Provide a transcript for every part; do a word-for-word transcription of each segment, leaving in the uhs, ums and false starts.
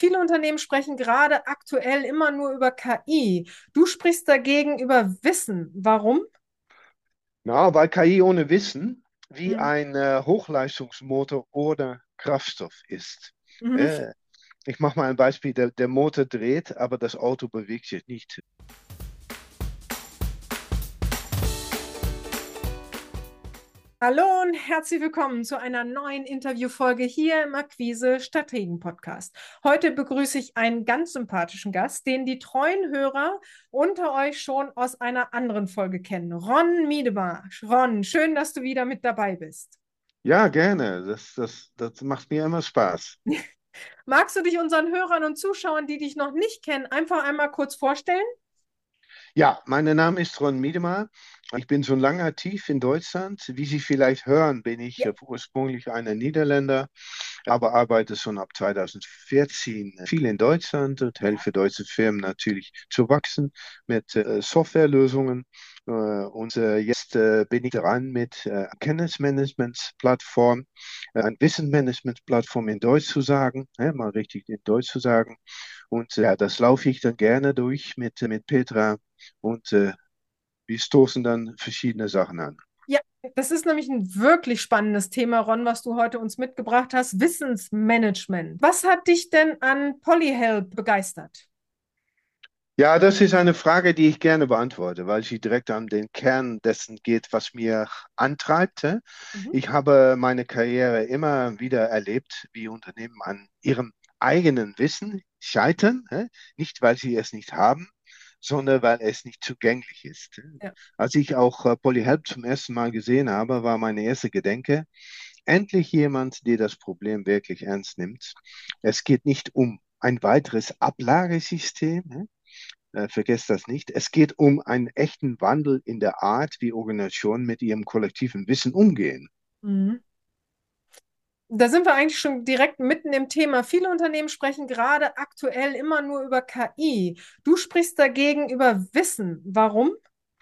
Viele Unternehmen sprechen gerade aktuell immer nur über K I. Du sprichst dagegen über Wissen. Warum? Na, weil K I ohne Wissen wie Mhm. ein äh, Hochleistungsmotor oder Kraftstoff ist. Mhm. Äh, Ich mache mal ein Beispiel. Der, der Motor dreht, aber das Auto bewegt sich nicht. Hallo und herzlich willkommen zu einer neuen Interviewfolge hier im Akquise Strategen Podcast. Heute begrüße ich einen ganz sympathischen Gast, den die treuen Hörer unter euch schon aus einer anderen Folge kennen. Ron Miedemar. Ron, schön, dass du wieder mit dabei bist. Ja, gerne. Das, das, das macht mir immer Spaß. Magst du dich unseren Hörern und Zuschauern, die dich noch nicht kennen, einfach einmal kurz vorstellen? Ja, mein Name ist Ron Miedema. Ich bin schon lange aktiv in Deutschland. Wie Sie vielleicht hören, bin ich Ja. äh, ursprünglich ein Niederländer, aber arbeite schon ab zwanzig vierzehn viel in Deutschland und helfe deutsche Firmen natürlich zu wachsen mit äh, Softwarelösungen. Äh, und äh, jetzt äh, bin ich dran mit äh, Kenntnismanagement-Plattform, äh, ein Wissensmanagement-Plattform in Deutsch zu sagen, äh, mal richtig in Deutsch zu sagen. Und äh, ja, das laufe ich dann gerne durch mit, mit Petra und äh, wir stoßen dann verschiedene Sachen an. Ja, das ist nämlich ein wirklich spannendes Thema, Ron, was du heute uns mitgebracht hast. Wissensmanagement. Was hat dich denn an Polyhelp begeistert? Ja, das ist eine Frage, die ich gerne beantworte, weil sie direkt an den Kern dessen geht, was mir antreibt. hä? Mhm. Ich habe meine Karriere immer wieder erlebt, wie Unternehmen an ihrem eigenen Wissen scheitern, hä? Nicht weil sie es nicht haben, sondern weil es nicht zugänglich ist. hä? Ja. Als ich auch äh, Polyhelp zum ersten Mal gesehen habe, war meine erste Gedanke, endlich jemand, der das Problem wirklich ernst nimmt. Es geht nicht um ein weiteres Ablagesystem. hä? Äh, vergesst das nicht. Es geht um einen echten Wandel in der Art, wie Organisationen mit ihrem kollektiven Wissen umgehen. Mhm. Da sind wir eigentlich schon direkt mitten im Thema. Viele Unternehmen sprechen gerade aktuell immer nur über K I. Du sprichst dagegen über Wissen. Warum?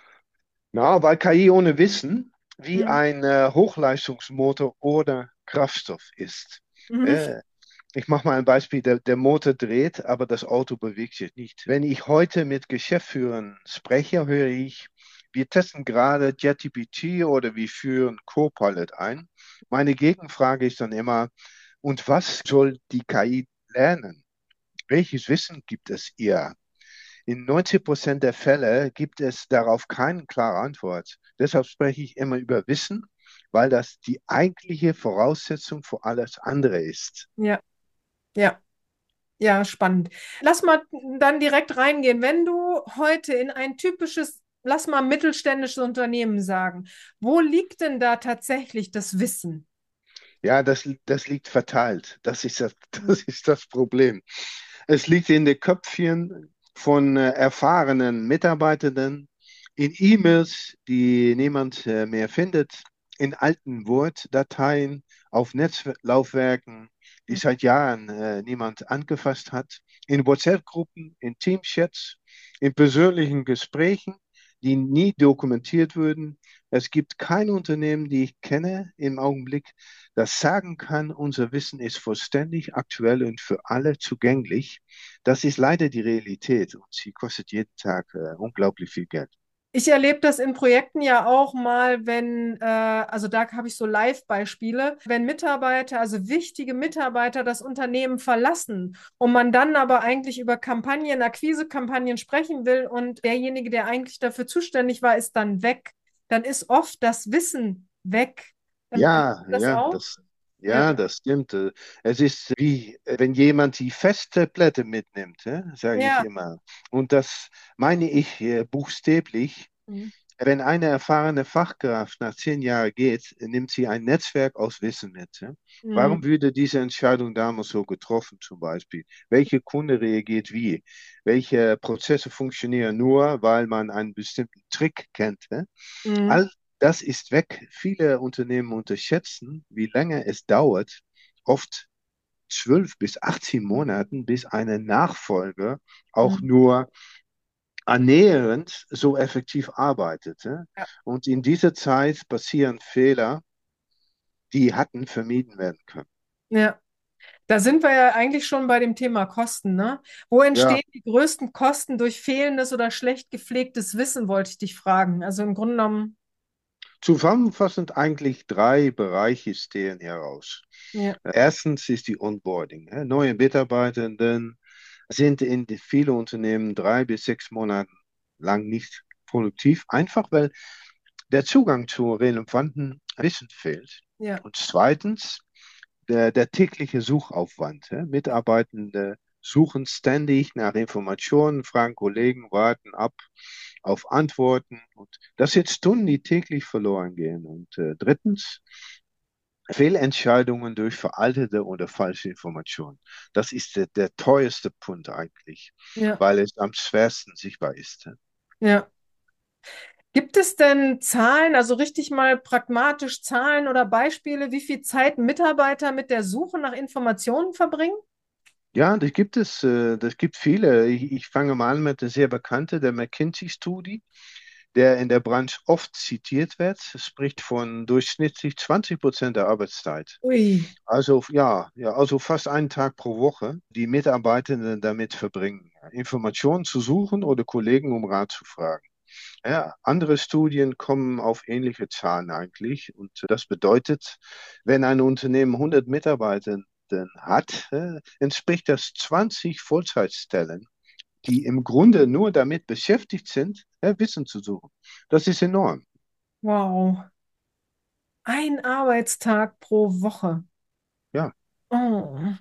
Na, weil K I ohne Wissen wie Mhm. ein äh, Hochleistungsmotor oder Kraftstoff ist. Mhm. Äh, Ich mache mal ein Beispiel. Der, der Motor dreht, aber das Auto bewegt sich nicht. Wenn ich heute mit Geschäftsführern spreche, höre ich, wir testen gerade ChatGPT oder wir führen Copilot ein. Meine Gegenfrage ist dann immer, und was soll die K I lernen? Welches Wissen gibt es ihr? In neunzig Prozent der Fälle gibt es darauf keine klare Antwort. Deshalb spreche ich immer über Wissen, weil das die eigentliche Voraussetzung für alles andere ist. Ja, ja, ja, spannend. Lass mal dann direkt reingehen. Wenn du heute in ein typisches, lass mal mittelständisches Unternehmen sagen, wo liegt denn da tatsächlich das Wissen? Ja, das, das liegt verteilt. Das ist das, das ist das Problem. Es liegt in den Köpfchen von äh, erfahrenen Mitarbeitenden, in E-Mails, die niemand äh, mehr findet, in alten Word-Dateien, auf Netzlaufwerken, die seit Jahren äh, niemand angefasst hat, in WhatsApp-Gruppen, in Teamchats, in persönlichen Gesprächen, die nie dokumentiert würden. Es gibt kein Unternehmen, die ich kenne im Augenblick, das sagen kann, unser Wissen ist vollständig aktuell und für alle zugänglich. Das ist leider die Realität und sie kostet jeden Tag äh, unglaublich viel Geld. Ich erlebe das in Projekten ja auch mal, wenn, äh, also da habe ich so Live-Beispiele, wenn Mitarbeiter, also wichtige Mitarbeiter das Unternehmen verlassen und man dann aber eigentlich über Kampagnen, Akquise-Kampagnen sprechen will und derjenige, der eigentlich dafür zuständig war, ist dann weg, dann ist oft das Wissen weg. Ähm, hast Ja, du das ja, auch? das, Ja, ja, das stimmt. Äh, Es ist wie, äh, wenn jemand die Festplatte mitnimmt, sage ich ja. immer. Und das meine ich äh, buchstäblich. Mhm. Wenn eine erfahrene Fachkraft nach zehn Jahren geht, nimmt sie ein Netzwerk aus Wissen mit. Ja? Warum Mhm. würde diese Entscheidung damals so getroffen, zum Beispiel? Welche Kunde reagiert wie? Welche Prozesse funktionieren nur, weil man einen bestimmten Trick kennt? Ja? Mhm. All das ist weg. Viele Unternehmen unterschätzen, wie lange es dauert, oft zwölf bis achtzehn Monaten, bis eine Nachfolger auch Mhm. nur annähernd so effektiv arbeitete. Ja. Und in dieser Zeit passieren Fehler, die hatten vermieden werden können. Ja. Da sind wir ja eigentlich schon bei dem Thema Kosten, ne? Wo Ja, entstehen die größten Kosten durch fehlendes oder schlecht gepflegtes Wissen, wollte ich dich fragen. Also im Grunde genommen, zusammenfassend eigentlich drei Bereiche stehen heraus. ja, Erstens ist die Onboarding. Ja. Neue Mitarbeitenden sind in vielen Unternehmen drei bis sechs Monate lang nicht produktiv, einfach weil der Zugang zu relevanten Wissen fehlt. ja, Und zweitens, der, der tägliche Suchaufwand. Ja. Mitarbeitende suchen ständig nach Informationen, fragen Kollegen, warten ab auf Antworten. Und das sind Stunden, die täglich verloren gehen. Und äh, drittens, Fehlentscheidungen durch veraltete oder falsche Informationen. Das ist der, der teuerste Punkt eigentlich, ja, weil es am schwersten sichtbar ist. ja. Gibt es denn Zahlen, also richtig mal pragmatisch Zahlen oder Beispiele, wie viel Zeit Mitarbeiter mit der Suche nach Informationen verbringen? Ja, das gibt es, äh, das gibt viele. Ich, ich fange mal an mit der sehr bekannten, der McKinsey-Studie, der in der Branche oft zitiert wird. Es spricht von durchschnittlich zwanzig Prozent der Arbeitszeit. Ui, Also ja, ja, also fast einen Tag pro Woche, die Mitarbeitenden damit verbringen, Informationen zu suchen oder Kollegen um Rat zu fragen. Ja, andere Studien kommen auf ähnliche Zahlen eigentlich. Und das bedeutet, wenn ein Unternehmen hundert Mitarbeiter hat, äh, entspricht das zwanzig Vollzeitstellen, die im Grunde nur damit beschäftigt sind, äh, Wissen zu suchen. Das ist enorm. wow. Ein Arbeitstag pro Woche. Ja, Oh.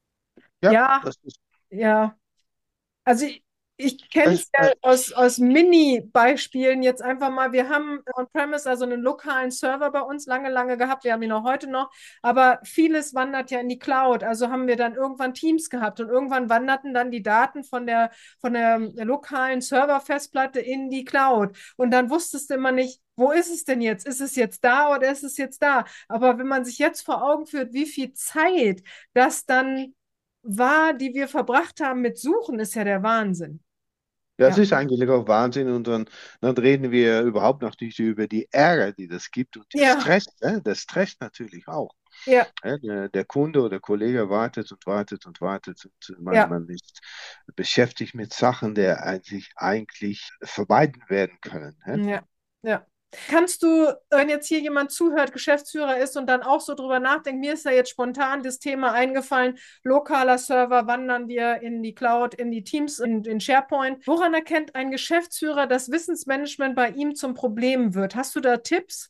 ja, Ja, das ist, ja. Also ich, ich kenne es, es ja äh, aus, aus Mini-Beispielen jetzt einfach mal. Wir haben on-premise, also einen lokalen Server bei uns lange, lange gehabt. Wir haben ihn auch heute noch. Aber vieles wandert ja in die Cloud. Also haben wir dann irgendwann Teams gehabt und irgendwann wanderten dann die Daten von der, von der lokalen Server-Festplatte in die Cloud. Und dann wusstest du immer nicht, wo ist es denn jetzt? Ist es jetzt da oder ist es jetzt da? Aber wenn man sich jetzt vor Augen führt, wie viel Zeit das dann war, die wir verbracht haben mit Suchen, ist ja der Wahnsinn. das Ja. ist eigentlich auch Wahnsinn. Und dann, dann reden wir überhaupt noch nicht über die Ärger, die das gibt und die Ja, Stress. Äh, das Stress natürlich auch. ja, Ja, der, der Kunde oder der Kollege wartet und wartet und wartet und man, ja, man ist beschäftigt mit Sachen, die eigentlich, eigentlich vermeiden werden können. Ja? ja, ja. Kannst du, wenn jetzt hier jemand zuhört, Geschäftsführer ist und dann auch so drüber nachdenkt, mir ist da jetzt spontan das Thema eingefallen, lokaler Server, wandern wir in die Cloud, in die Teams, in, in SharePoint. Woran erkennt ein Geschäftsführer, dass Wissensmanagement bei ihm zum Problem wird? Hast du da Tipps?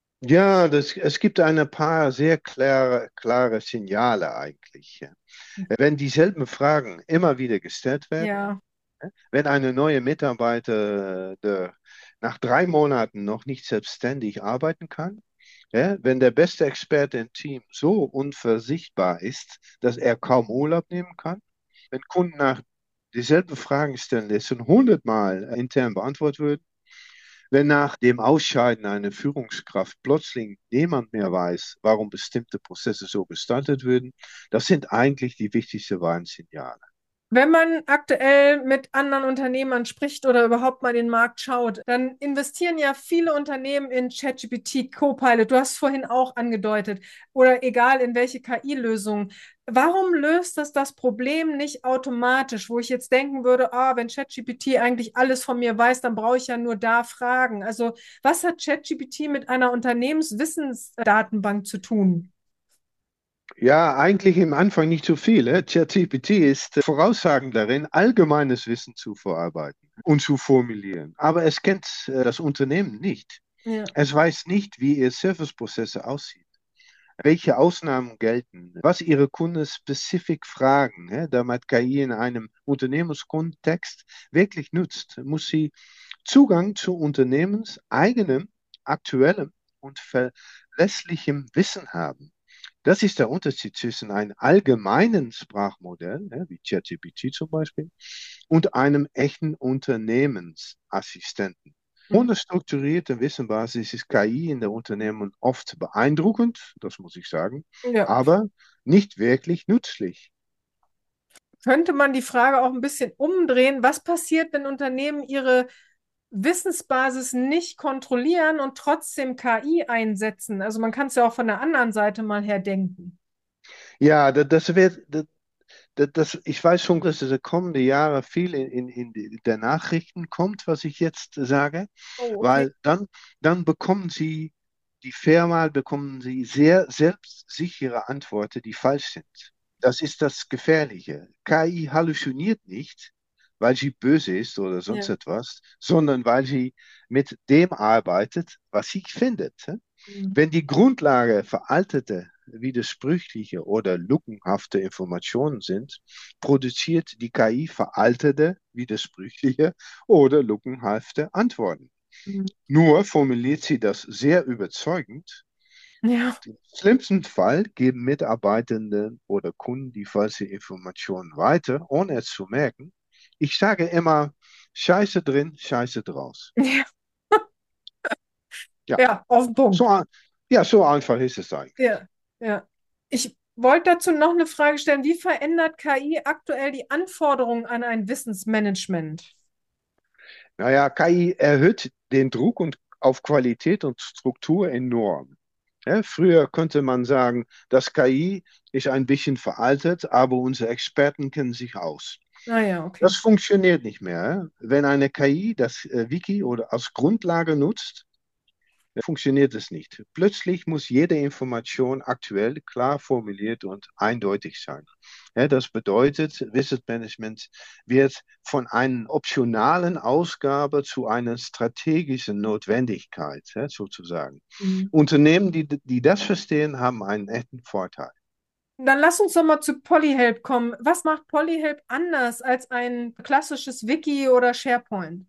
Ja, das, es gibt ein paar sehr klare, klare Signale eigentlich. Ja. Wenn dieselben Fragen immer wieder gestellt werden, Ja, ja, wenn eine neue Mitarbeiter äh, der nach drei Monaten noch nicht selbstständig arbeiten kann, ja, wenn der beste Experte im Team so unversichtbar ist, dass er kaum Urlaub nehmen kann, wenn Kunden nach dieselben Fragen stellen, die schon hundertmal intern beantwortet würden, wenn nach dem Ausscheiden einer Führungskraft plötzlich niemand mehr weiß, warum bestimmte Prozesse so gestaltet würden, das sind eigentlich die wichtigsten Warnsignale. wenn man aktuell mit anderen Unternehmern spricht oder überhaupt mal den Markt schaut, dann investieren ja viele Unternehmen in ChatGPT, Copilot. Du hast vorhin auch angedeutet, oder egal in welche K I-Lösung. Warum löst das das Problem nicht automatisch, wo ich jetzt denken würde, ah, wenn ChatGPT eigentlich alles von mir weiß, dann brauche ich ja nur da fragen. Also, was hat ChatGPT mit einer Unternehmenswissensdatenbank zu tun? Ja, eigentlich im Anfang nicht so viel. eh. ChatGPT ist äh, voraussagen darin, allgemeines Wissen zu verarbeiten und zu formulieren. Aber es kennt äh, das Unternehmen nicht. Ja, Es weiß nicht, wie ihr Serviceprozesse aussieht, welche Ausnahmen gelten, was ihre Kunden spezifisch fragen. eh, Damit K I in einem Unternehmenskontext wirklich nutzt, muss sie Zugang zu Unternehmens eigenem, aktuellem und verlässlichem Wissen haben. Das ist der Unterschied zwischen einem allgemeinen Sprachmodell, ne, wie ChatGPT zum Beispiel, und einem echten Unternehmensassistenten. Ohne strukturierte Wissenbasis ist K I in der Unternehmen oft beeindruckend, das muss ich sagen, ja. aber nicht wirklich nützlich. Könnte man die Frage auch ein bisschen umdrehen? Was passiert, wenn Unternehmen ihre Wissensbasis nicht kontrollieren und trotzdem K I einsetzen? Also man kann es ja auch von der anderen Seite mal her denken. Ja, das, das wird, das, das, das- ich weiß schon, dass es in den kommenden Jahren viel in, in, in die- der Nachrichten kommt, was ich jetzt sage, Oh, okay. weil dann, dann bekommen Sie, die Firma bekommen Sie sehr selbstsichere Antworten, die falsch sind. Das ist das Gefährliche. K I halluziniert nicht, weil sie böse ist oder sonst Ja. etwas, sondern weil sie mit dem arbeitet, was sie findet. Mhm. Wenn die Grundlage veraltete, widersprüchliche oder lückenhafte Informationen sind, produziert die K I veraltete, widersprüchliche oder lückenhafte Antworten. Mhm. Nur formuliert sie das sehr überzeugend. Ja. Im schlimmsten Fall geben Mitarbeitende oder Kunden die falsche Information weiter, ohne es zu merken. Ich sage immer, Scheiße drin, Scheiße draus. Ja. Ja, Ja, auf den so, Punkt. ein- ja, so einfach ist es eigentlich. Ja, ja. Ich wollte dazu noch eine Frage stellen. Wie verändert K I aktuell die Anforderungen an ein Wissensmanagement? Naja, K I erhöht den Druck und auf Qualität und Struktur enorm. Ja, früher könnte man sagen, das K I ist ein bisschen veraltet, aber unsere Experten kennen sich aus. Ah ja, Das okay. funktioniert nicht mehr. Ja. Wenn eine K I das äh, Wiki oder als Grundlage nutzt, funktioniert es nicht. Plötzlich muss jede Information aktuell, klar formuliert und eindeutig sein. Ja, das bedeutet, Wissensmanagement wird von einer optionalen Ausgabe zu einer strategischen Notwendigkeit, ja, sozusagen. Mhm. Unternehmen, die, die das verstehen, haben einen echten Vorteil. Dann lass uns doch mal zu Polyhelp kommen. Was macht Polyhelp anders als ein klassisches Wiki oder SharePoint?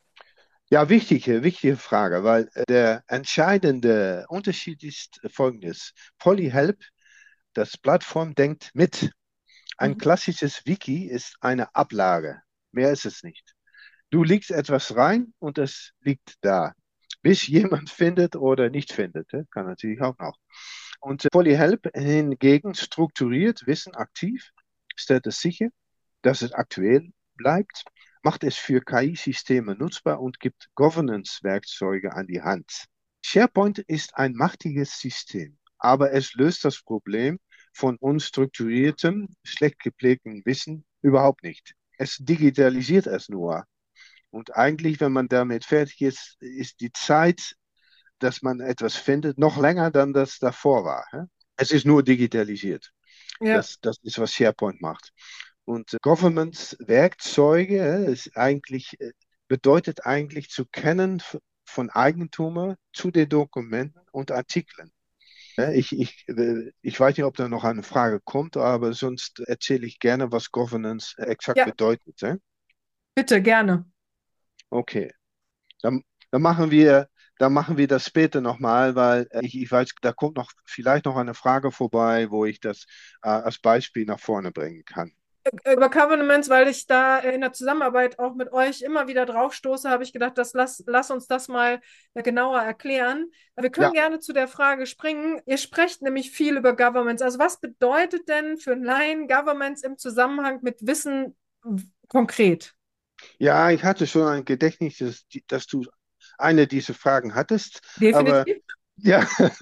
Ja, wichtige, wichtige Frage, weil äh, der entscheidende Unterschied ist folgendes. Polyhelp, das Plattform denkt mit. Ein Mhm. klassisches Wiki ist eine Ablage. Mehr ist es nicht. Du legst etwas rein und es liegt da. Bis jemand findet oder nicht findet. Das kann natürlich auch noch. Und äh, Polyhelp hingegen strukturiert Wissen aktiv, stellt es sicher, dass es aktuell bleibt, macht es für K I-Systeme nutzbar und gibt Governance-Werkzeuge an die Hand. SharePoint ist ein machtiges System, aber es löst das Problem von unstrukturiertem, schlecht gepflegtem Wissen überhaupt nicht. Es digitalisiert es nur. Und eigentlich, wenn man damit fertig ist, ist die Zeit, dass man etwas findet, noch länger, dann das davor war. hä? Es ist nur digitalisiert. Ja, Das, das ist, was SharePoint macht. Und äh, Governance-Werkzeuge äh, ist eigentlich, äh, bedeutet eigentlich zu kennen f- von Eigentümer zu den Dokumenten und Artikeln. Ja, ich, ich, äh, ich weiß nicht, ob da noch eine Frage kommt, aber sonst erzähle ich gerne, was Governance exakt ja, bedeutet. Hä? bitte, gerne. Okay, dann, dann machen wir, dann machen wir das später nochmal, weil äh, ich, ich weiß, da kommt noch vielleicht noch eine Frage vorbei, wo ich das äh, als Beispiel nach vorne bringen kann. Über Covenants, weil ich da in der Zusammenarbeit auch mit euch immer wieder drauf stoße, habe ich gedacht, das lass, lass uns das mal genauer erklären. Wir können Ja, gerne zu der Frage springen. Ihr sprecht nämlich viel über Governments. Also was bedeutet denn für Laien Governments im Zusammenhang mit Wissen konkret? ja, ich hatte schon ein Gedächtnis, dass, dass du eine dieser Fragen hattest, aber Definitiv. ja,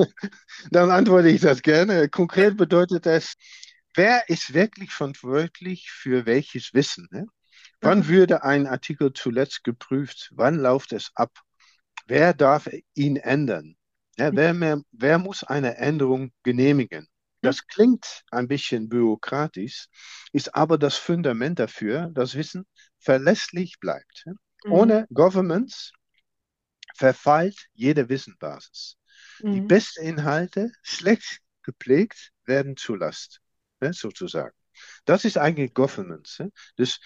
dann antworte ich das gerne. Konkret bedeutet es, wer ist wirklich verantwortlich für welches Wissen? Ne? Wann Aha. würde ein Artikel zuletzt geprüft? Wann läuft es ab? Wer darf ihn ändern? Ja, wer, mehr, wer muss eine Änderung genehmigen? Mhm. Das klingt ein bisschen bürokratisch, ist aber das Fundament dafür, dass Wissen verlässlich bleibt. Mhm. Ohne Governments verfeilt jede Wissenbasis. Die Mhm. besten Inhalte, schlecht gepflegt, werden zur Last, ne, sozusagen. Das ist eigentlich Governance. Ne? Das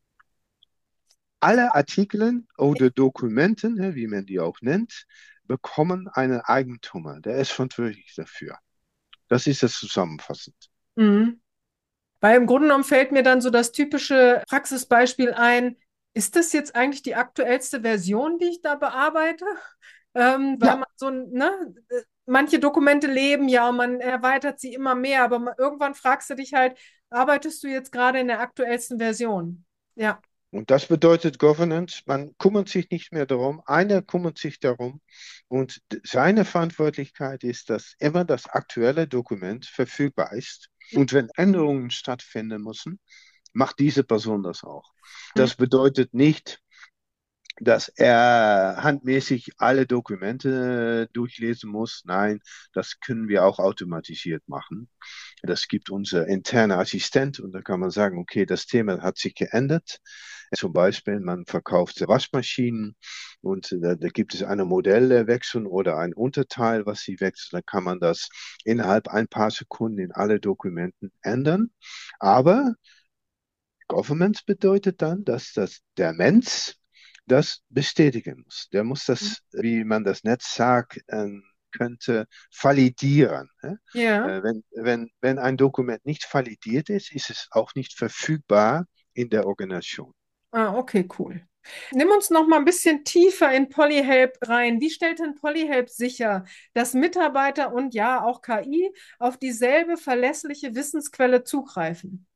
alle Artikel oder Dokumenten, ne, wie man die auch nennt, bekommen einen Eigentümer. Der ist verantwortlich dafür. Das ist das zusammenfassend. Mhm. Weil im Grunde genommen fällt mir dann so das typische Praxisbeispiel ein. Ist das jetzt eigentlich die aktuellste Version, die ich da bearbeite? Ähm, weil Ja, man so, ne, äh, manche Dokumente leben ja und man erweitert sie immer mehr, aber ma- irgendwann fragst du dich halt, arbeitest du jetzt gerade in der aktuellsten Version? Ja, und das bedeutet Governance. Man kümmert sich nicht mehr darum. Einer kümmert sich darum. Und seine Verantwortlichkeit ist, dass immer das aktuelle Dokument verfügbar ist. Und wenn Änderungen stattfinden müssen, macht diese Person das auch. Hm. Das bedeutet nicht, dass er handmäßig alle Dokumente durchlesen muss. Nein, das können wir auch automatisiert machen. Das gibt unser interner Assistent und da kann man sagen, okay, das Thema hat sich geändert. Zum Beispiel, man verkauft Waschmaschinen und da, da gibt es eine Modellwechsel oder ein Unterteil, was sie wechselt. Dann kann man das innerhalb ein paar Sekunden in alle Dokumenten ändern. Aber Government bedeutet dann, dass das der Mensch das bestätigen muss. Der muss das, wie man das Netz sagt, ähm, könnte, validieren. Hä? Ja. Äh, wenn, wenn, wenn ein Dokument nicht validiert ist, ist es auch nicht verfügbar in der Organisation. Ah, okay, cool. Nimm uns noch mal ein bisschen tiefer in Polyhelp rein. Wie stellt denn Polyhelp sicher, dass Mitarbeiter und ja auch K I auf dieselbe verlässliche Wissensquelle zugreifen?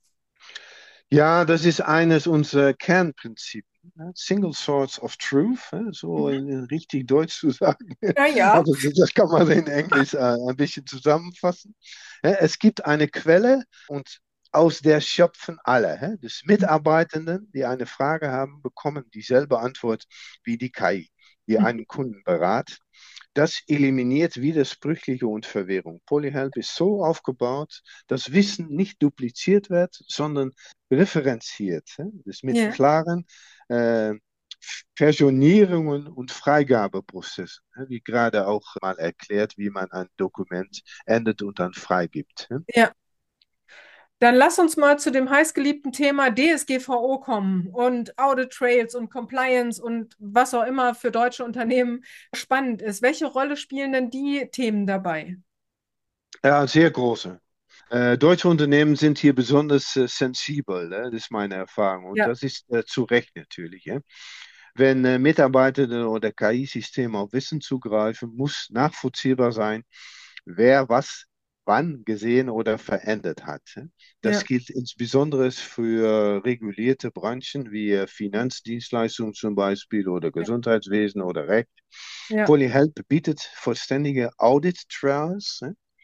Ja, das ist eines unserer Kernprinzipien. Ne? Single Source of Truth, ne? So Mhm. in, in richtig Deutsch zu sagen. Ja, ja. Also das kann man in Englisch äh, ein bisschen zusammenfassen. Ja, es gibt eine Quelle und aus der schöpfen alle. Hä? Das Mitarbeitenden, die eine Frage haben, bekommen dieselbe Antwort wie die K I, die einen Kunden berät. Das eliminiert Widersprüchliche und Verwirrung. Polyhelp ist so aufgebaut, dass Wissen nicht dupliziert wird, sondern referenziert. hä? Das mit Ja. klaren äh, Versionierungen und Freigabeprozessen, hä? Wie gerade auch mal erklärt, wie man ein Dokument ändert und dann freigibt. hä? Ja. Dann lass uns mal zu dem heißgeliebten Thema D S G V O kommen und Audit Trails und Compliance und was auch immer für deutsche Unternehmen spannend ist. Welche Rolle spielen denn die Themen dabei? Ja, sehr große. Äh, deutsche Unternehmen sind hier besonders äh, sensibel, ne? Das ist meine Erfahrung. Und Ja, das ist äh, zu Recht natürlich. Ja? Wenn äh, Mitarbeiter oder K I-Systeme auf Wissen zugreifen, muss nachvollziehbar sein, wer was wann gesehen oder verändert hat. Das ja, gilt insbesondere für regulierte Branchen wie äh, Finanzdienstleistungen zum Beispiel oder ja, Gesundheitswesen oder Recht. ja, Polyhelp bietet vollständige Audit-Trails,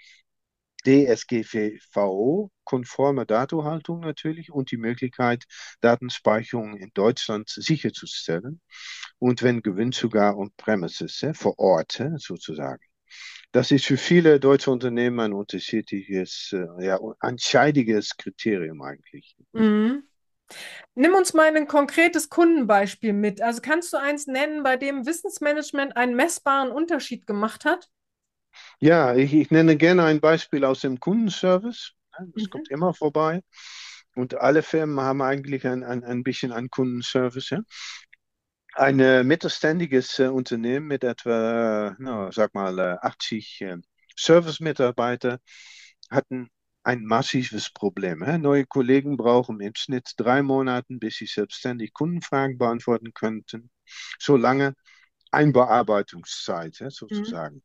D S G V O-konforme Datenhaltung natürlich und die Möglichkeit, Datenspeicherung in Deutschland sicherzustellen und wenn gewünscht sogar on-premises, äh, vor Ort äh, sozusagen. Das ist für viele deutsche Unternehmen ein unterschiedliches, äh, ja, entscheidiges Kriterium eigentlich. mhm. Nimm uns mal ein konkretes Kundenbeispiel mit. Also kannst du eins nennen, bei dem Wissensmanagement einen messbaren Unterschied gemacht hat? Ja, ich, ich nenne gerne ein Beispiel aus dem Kundenservice. Ja, das Mhm. kommt immer vorbei. Und alle Firmen haben eigentlich ein, ein, ein bisschen an Kundenservice. Ja? Ein äh, mittelständiges äh, Unternehmen mit etwa, äh, na, sag mal, äh, achtzig äh, Service-Mitarbeiter hatten ein massives Problem. Hä? Neue Kollegen brauchen im Schnitt drei Monate, bis sie selbstständig Kundenfragen beantworten könnten. So lange Einbearbeitungszeit, hä, Mhm. sozusagen.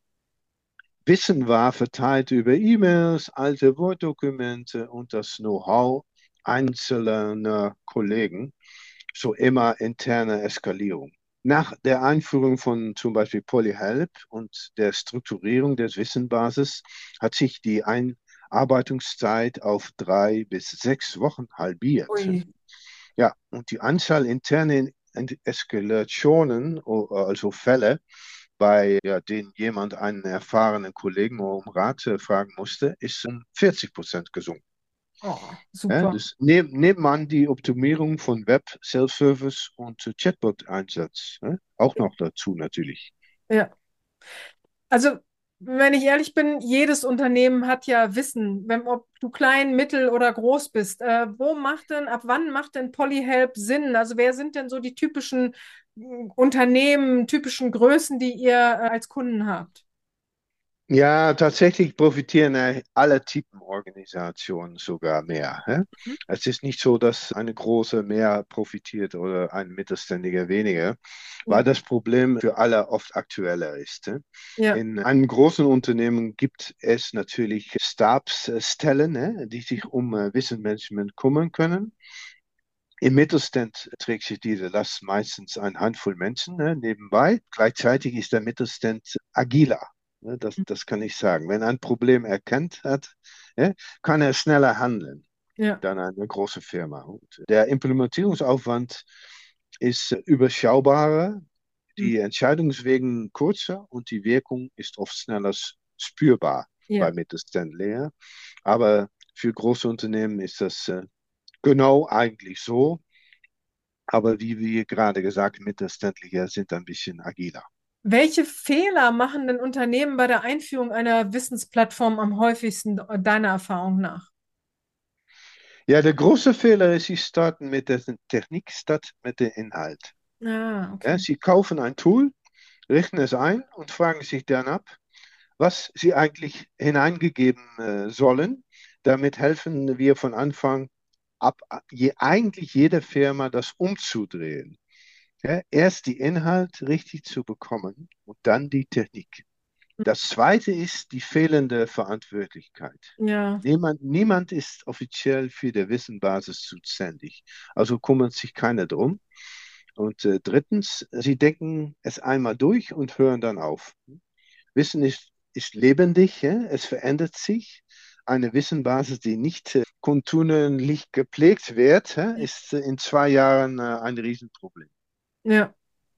Wissen war verteilt über E-Mails, alte Word-Dokumente und das Know-how einzelner Kollegen, so immer interne Eskalierung. Nach der Einführung von zum Beispiel Polyhelp und der Strukturierung des Wissenbasis hat sich die Einarbeitungszeit auf drei bis sechs Wochen halbiert. Ui. Ja, und die Anzahl internen Eskalationen, also Fälle, bei ja, denen jemand einen erfahrenen Kollegen um Rat äh, fragen musste, ist um vierzig Prozent gesunken. Oh, Ja, super. das nehm, nimmt man die Optimierung von Web, Self-Service und äh, Chatbot-Einsatz ja, auch noch dazu natürlich. Ja. Also, wenn ich ehrlich bin, jedes Unternehmen hat ja Wissen, wenn, ob du klein, mittel oder groß bist. Äh, wo macht denn, ab wann macht denn Polyhelp Sinn? Also, wer sind denn so die typischen äh, Unternehmen, typischen Größen, die ihr äh, als Kunden habt? Ja, tatsächlich profitieren äh, alle Typen Organisationen sogar mehr. Hä? Mhm. Es ist nicht so, dass eine große mehr profitiert oder ein Mittelständiger weniger, weil Ja, das Problem für alle oft aktueller ist. hä? ja, In einem großen Unternehmen gibt es natürlich Stabsstellen, hä, die sich um äh, Wissensmanagement kümmern können. Im Mittelstand trägt sich diese Last meistens eine Handvoll Menschen ne, nebenbei. Gleichzeitig ist der Mittelstand agiler. Ne, das, das kann ich sagen. Wenn er ein Problem erkannt hat, ja, kann er schneller handeln Ja. dann eine große Firma. Und der Implementierungsaufwand ist äh, überschaubarer, Hm. die Entscheidungswege kürzer und die Wirkung ist oft schneller s- spürbar bei Ja. Mittelständler. Aber für große Unternehmen ist das äh, genau eigentlich so. Aber wie wir gerade gesagt, Mittelständler sind ein bisschen agiler. Welche Fehler machen denn Unternehmen bei der Einführung einer Wissensplattform am häufigsten deiner Erfahrung nach? Ja, der große Fehler ist, sie starten mit der Technik statt mit dem Inhalt. Ah, Ja, okay. sie kaufen ein Tool, richten es ein und fragen sich dann ab, was sie eigentlich hineingegeben äh, sollen. Damit helfen wir von Anfang ab, je, eigentlich jeder Firma das umzudrehen. Ja, erst die Inhalt richtig zu bekommen und dann die Technik. Das zweite ist die fehlende Verantwortlichkeit. Ja, Niemand, niemand ist offiziell für die Wissenbasis zuständig. Also kümmert sich keiner drum. Und äh, drittens, sie denken es einmal durch und hören dann auf. Wissen ist, ist lebendig, ja? Es verändert sich. Eine Wissenbasis, die nicht äh, kontinuierlich gepflegt wird, ja, ist äh, in zwei Jahren äh, ein Riesenproblem. ja.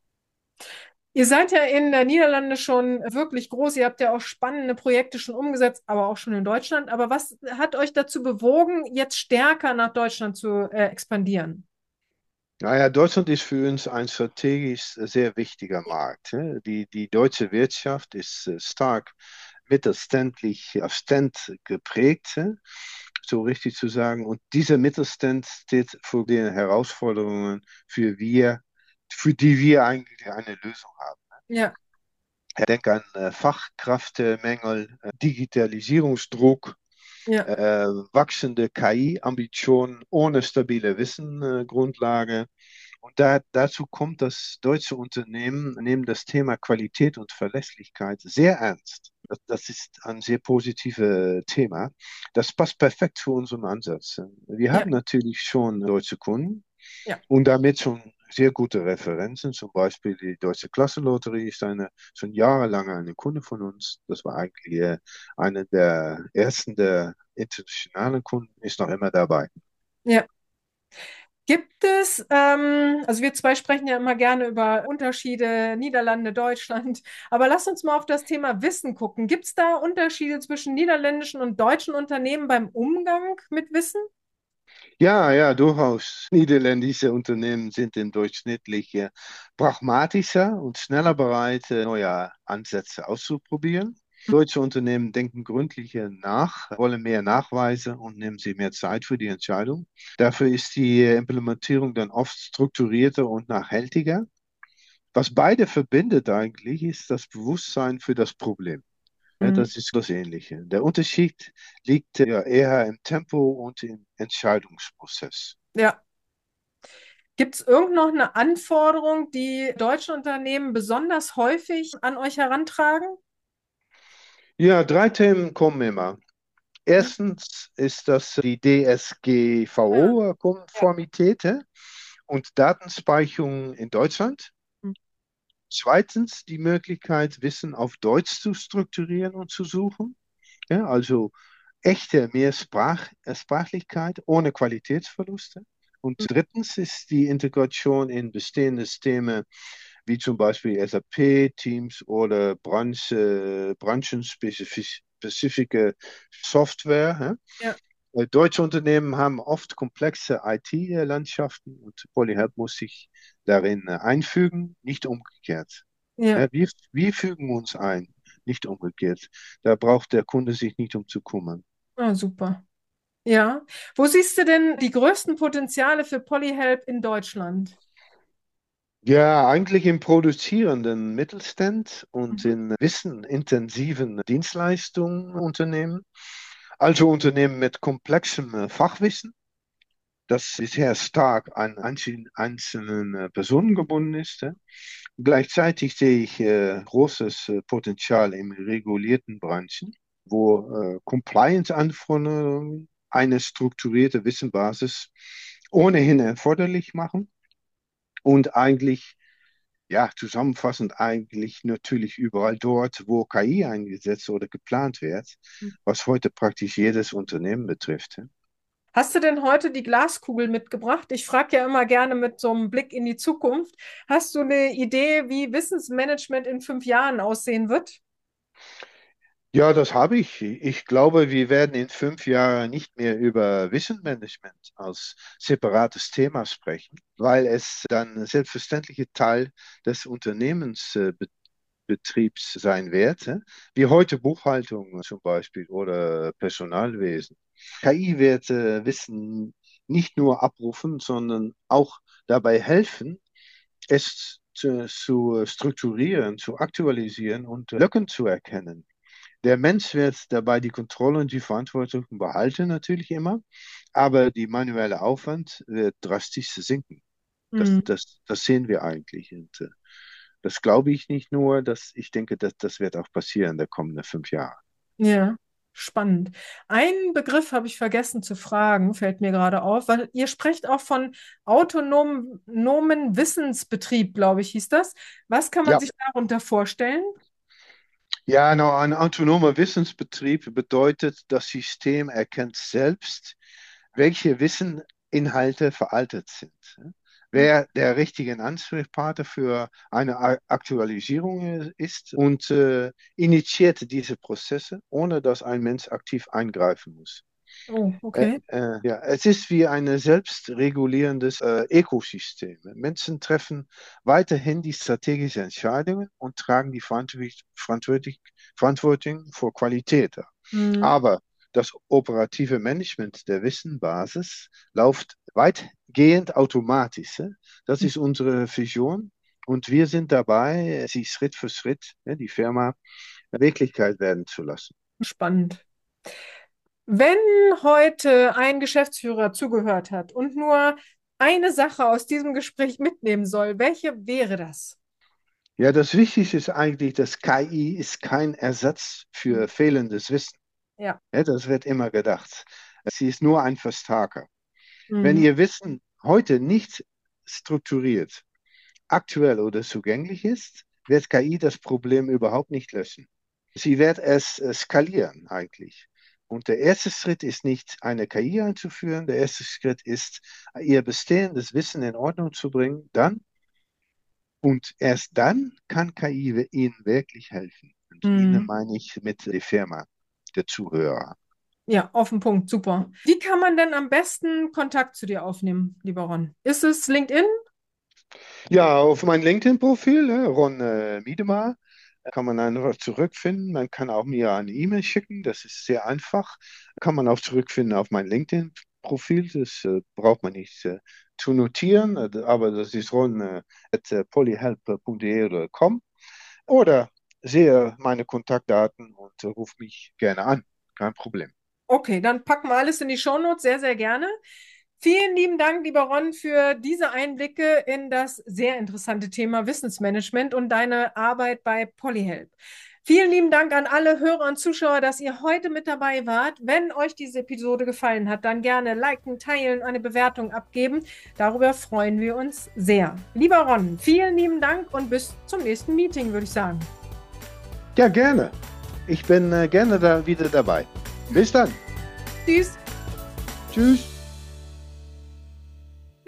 Ihr seid ja in der Niederlande schon wirklich groß. Ihr habt ja auch spannende Projekte schon umgesetzt, aber auch schon in Deutschland. Aber was hat euch dazu bewogen, jetzt stärker nach Deutschland zu äh, expandieren? Naja, Deutschland ist für uns ein strategisch sehr wichtiger Markt. Ja. Die, die deutsche Wirtschaft ist äh, stark mittelständlich auf Stand geprägt, ja, so richtig zu sagen. Und dieser Mittelstand steht vor den Herausforderungen, für, wir, für die wir eigentlich eine Lösung haben. Ja, Ich denke an äh, Fachkräftemängel, äh, Digitalisierungsdruck, ja, äh, wachsende K I-Ambitionen ohne stabile Wissengrundlage. Und da, dazu kommt, dass deutsche Unternehmen nehmen das Thema Qualität und Verlässlichkeit sehr ernst. Das, das ist ein sehr positives Thema. Das passt perfekt zu unserem Ansatz. Wir ja, haben natürlich schon deutsche Kunden ja. und damit schon sehr gute Referenzen. Zum Beispiel die Deutsche Klassenlotterie ist eine, schon jahrelang eine Kunde von uns. Das war eigentlich äh, eine der ersten der internationalen Kunden, ist noch immer dabei. Ja. Gibt es, ähm, also wir zwei sprechen ja immer gerne über Unterschiede, Niederlande, Deutschland, aber lass uns mal auf das Thema Wissen gucken. Gibt es da Unterschiede zwischen niederländischen und deutschen Unternehmen beim Umgang mit Wissen? Ja, ja, durchaus. Niederländische Unternehmen sind im durchschnittlich äh, pragmatischer und schneller bereit, äh, neue Ansätze auszuprobieren. Deutsche Unternehmen denken gründlicher nach, wollen mehr Nachweise und nehmen sich mehr Zeit für die Entscheidung. Dafür ist die äh, Implementierung dann oft strukturierter und nachhaltiger. Was beide verbindet eigentlich, ist das Bewusstsein für das Problem. Ja, Mhm. das ist das Ähnliche. Der Unterschied liegt äh, ja eher im Tempo und im Entscheidungsprozess. Ja. Gibt es irgend noch eine Anforderung, die deutsche Unternehmen besonders häufig an euch herantragen? Ja, drei Themen kommen immer. Erstens ist das die Ja, ja. D S G V O-Konformität und Datenspeicherung in Deutschland. Zweitens die Möglichkeit, Wissen auf Deutsch zu strukturieren und zu suchen. Ja, also echte Mehrsprach äh, Sprachlichkeit ohne Qualitätsverluste. Und drittens ist die Integration in bestehende Systeme wie zum Beispiel S A P, Teams oder Branche, branchenspezifische Software. Ja. Ja, Äh, Deutsche Unternehmen haben oft komplexe I T-Landschaften und Polyhelp muss sich darin äh, einfügen, nicht umgekehrt. ja. Ja, wir, wir fügen uns ein, nicht umgekehrt. Da braucht der Kunde sich nicht um zu kümmern. Ah, super. Ja. Wo siehst du denn die größten Potenziale für Polyhelp in Deutschland? Ja, eigentlich im produzierenden Mittelstand und Mhm. in wissenintensiven Dienstleistungen Unternehmen, also Unternehmen mit komplexem äh, Fachwissen, das bisher stark an einzelnen, einzelnen äh, Personen gebunden ist. Ja. Gleichzeitig sehe ich äh, großes äh, Potenzial in regulierten Branchen, wo äh, Compliance-Anforderungen eine strukturierte Wissenbasis ohnehin erforderlich machen und eigentlich ja, zusammenfassend eigentlich natürlich überall dort, wo K I eingesetzt oder geplant wird, was heute praktisch jedes Unternehmen betrifft. Hast du denn heute die Glaskugel mitgebracht? Ich frage ja immer gerne mit so einem Blick in die Zukunft. Hast du eine Idee, wie Wissensmanagement in fünf Jahren aussehen wird? Ja, das habe ich. Ich glaube, wir werden in fünf Jahren nicht mehr über Wissensmanagement als separates Thema sprechen, weil es dann ein selbstverständlicher Teil des Unternehmensbetriebs sein wird, hä? Wie heute Buchhaltung zum Beispiel oder Personalwesen. K I wird äh, Wissen nicht nur abrufen, sondern auch dabei helfen, es zu, zu strukturieren, zu aktualisieren und Lücken zu erkennen. Der Mensch wird dabei die Kontrolle und die Verantwortung behalten, natürlich immer, aber die manuelle Aufwand wird drastisch sinken. Das, Hm. das, das sehen wir eigentlich. Und äh, das glaube ich nicht nur, dass ich denke, dass das wird auch passieren in den kommenden fünf Jahren. Ja, spannend. Einen Begriff habe ich vergessen zu fragen, fällt mir gerade auf, weil ihr sprecht auch von autonomen nomen Wissensbetrieb, glaube ich, hieß das. Was kann man Ja, sich darunter vorstellen? ja, nou, ein autonomer Wissensbetrieb bedeutet, das System erkennt selbst, welche Wisseninhalte veraltet sind. Wer der richtige Ansprechpartner für eine A- Aktualisierung ist und äh, initiiert diese Prozesse, ohne dass ein Mensch aktiv eingreifen muss. Oh, Äh, okay. äh, ja, es ist wie ein selbstregulierendes äh, Ökosystem. Menschen treffen weiterhin die strategischen Entscheidungen und tragen die Verantwortung, Verantwortung Verantwortung für Qualität. Hm. Aber das operative Management der Wissenbasis läuft weitgehend automatisch. hä? Das ist unsere Vision und wir sind dabei, sie Schritt für Schritt, ja, die Firma Wirklichkeit werden zu lassen. Spannend. Wenn heute ein Geschäftsführer zugehört hat und nur eine Sache aus diesem Gespräch mitnehmen soll, welche wäre das? Ja, das Wichtigste ist eigentlich, dass K I ist kein Ersatz für fehlendes Wissen. Ja. Ja, das wird immer gedacht. Sie ist nur ein Verstärker. Wenn Mhm. Ihr Wissen heute nicht strukturiert, aktuell oder zugänglich ist, wird K I das Problem überhaupt nicht lösen. Sie wird es äh, skalieren eigentlich. Und der erste Schritt ist nicht, eine K I einzuführen. Der erste Schritt ist, ihr bestehendes Wissen in Ordnung zu bringen. Dann und erst dann kann K I Ihnen wirklich helfen. Und Ihnen Mhm. meine ich mit der Firma, der Zuhörer. Ja, auf den Punkt, super. Wie kann man denn am besten Kontakt zu dir aufnehmen, lieber Ron? Ist es LinkedIn? Ja, auf mein LinkedIn-Profil, äh, Ron äh, Miedemar, kann man einfach zurückfinden. Man kann auch mir eine E-Mail schicken, das ist sehr einfach. Kann man auch zurückfinden auf mein LinkedIn-Profil, das äh, braucht man nicht äh, zu notieren, äh, aber das ist ron äh, at äh, polyhelp punkt de oder com. Oder sehe meine Kontaktdaten und äh, ruf mich gerne an, kein Problem. Okay, dann packen wir alles in die Shownotes, sehr, sehr gerne. Vielen lieben Dank, lieber Ron, für diese Einblicke in das sehr interessante Thema Wissensmanagement und deine Arbeit bei Polyhelp. Vielen lieben Dank an alle Hörer und Zuschauer, dass ihr heute mit dabei wart. Wenn euch diese Episode gefallen hat, dann gerne liken, teilen, eine Bewertung abgeben. Darüber freuen wir uns sehr. Lieber Ron, vielen lieben Dank und bis zum nächsten Meeting, würde ich sagen. Ja, gerne. Ich bin äh, gerne da wieder dabei. Bis dann. Tschüss. Tschüss.